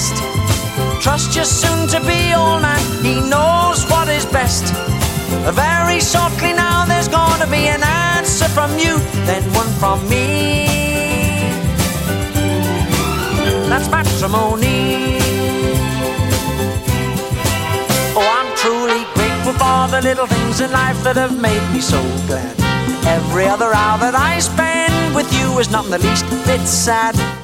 best. Trust your soon-to-be old man, he knows what is best. Very shortly now there's gonna be an answer from you, then one from me. That's matrimony. Oh, I'm truly grateful for the little things in life that have made me so glad. Every other hour that I spend with you is not in the least bit sad.